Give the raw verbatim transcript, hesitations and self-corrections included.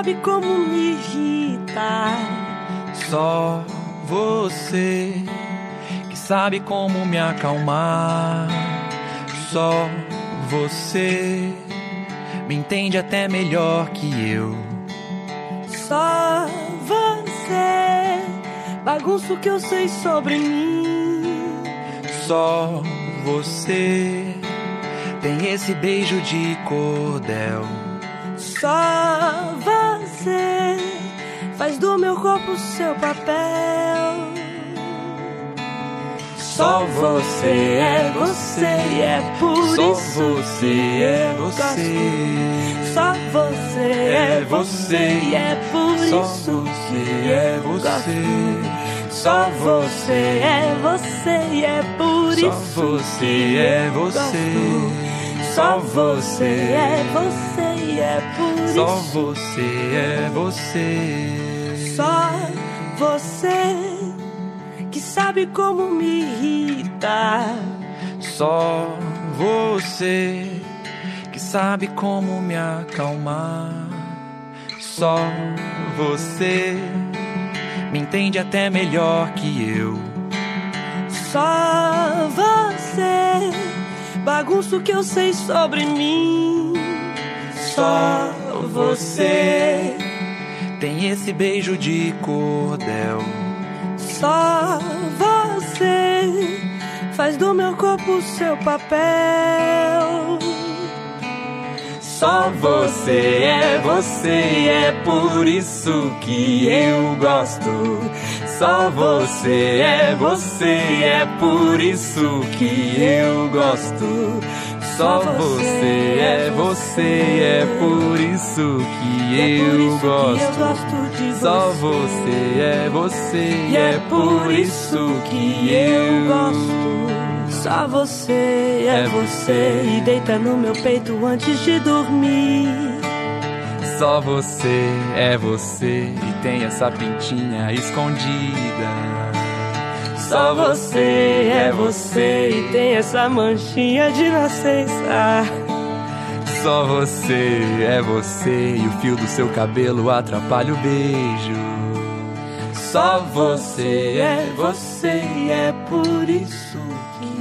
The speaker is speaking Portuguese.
sabe como me irrita. Só você que sabe como me acalmar. Só você me entende até melhor que eu. Só você bagunça o que eu sei sobre mim. Só você tem esse beijo de cordel. Só você faz do meu corpo seu papel. Só você é você e é por Só isso você é você. Só você é você e é por Só isso você é você. Só você é você e é por Só isso você é você. Só você é você e é por isso. Só você é você. Só você que sabe como me irrita. Só você que sabe como me acalmar. Só você me entende até melhor que eu. Só você bagunça o que eu sei sobre mim. Só você tem esse beijo de cordel. Só você faz do meu corpo seu papel. Só você é você e é por isso que eu gosto. Só você é você e é por isso que eu gosto. Só você é você e é por isso que eu gosto. Só você é você e é por isso que eu gosto. Só você é você e deita no meu peito antes de dormir. Só você é você e tem essa pintinha escondida. Só você é você e tem essa manchinha de nascença. Só você é você e o fio do seu cabelo atrapalha o beijo. Só você é você e é por isso que